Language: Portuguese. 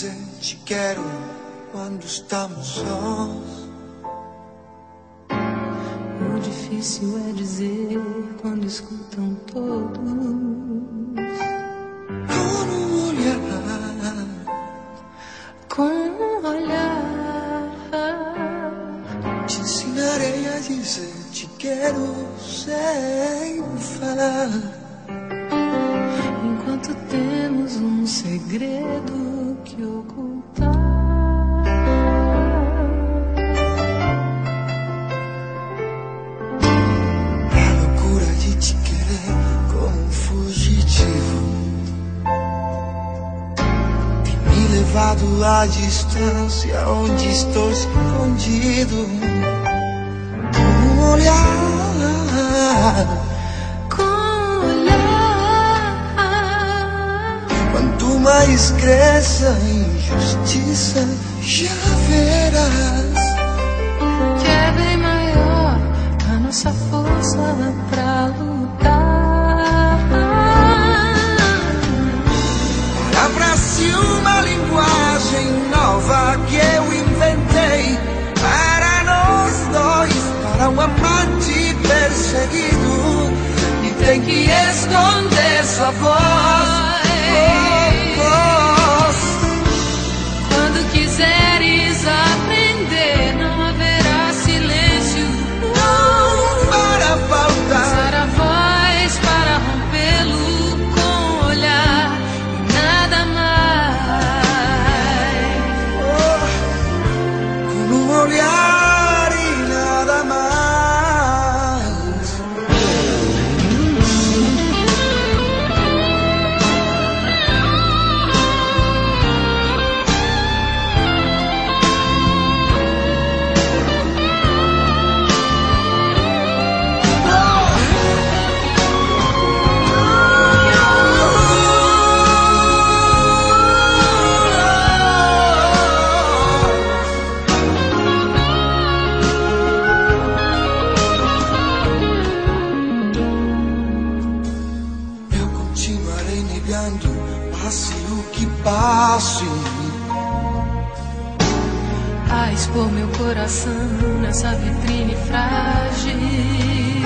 dizer te quero quando estamos sós. O difícil é dizer quando escutam todos. Com um olhar, com um olhar, te ensinarei a dizer te quero sem falar. Enquanto temos um segredo que ocultar. A loucura de te querer como um fugitivo tem me levado à distância onde estou escondido. Com um olhar, quanto mais cresça a injustiça, já verás que é bem maior a nossa força pra lutar. Abrace uma linguagem nova que eu inventei para nós dois, para um amante perseguido e tem que esconder sua voz. Quando quiseres aprender, não haverá silêncio. Para faltar a voz para rompê-lo com o olhar e nada mais. com um olhar e nada mais. Continuarei negando, passe o que passe, A expor meu coração nessa vitrine frágil.